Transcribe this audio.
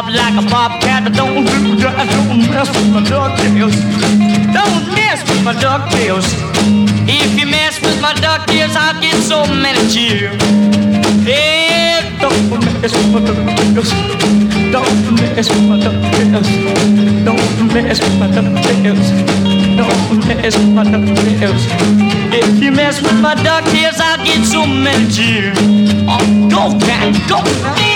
like a bobcat. Don't do that, don't mess with my ducktails. Don't mess with my ducktails. If you mess with my ducktails, I'll get so many cheers. Hey, don't mess with my ducktails. Don't mess with my ducktails. Don't mess with my ducktails. Don't mess with my ducktails. If you mess with my ducktails, I'll get so many cheers. Oh, go, cat, go.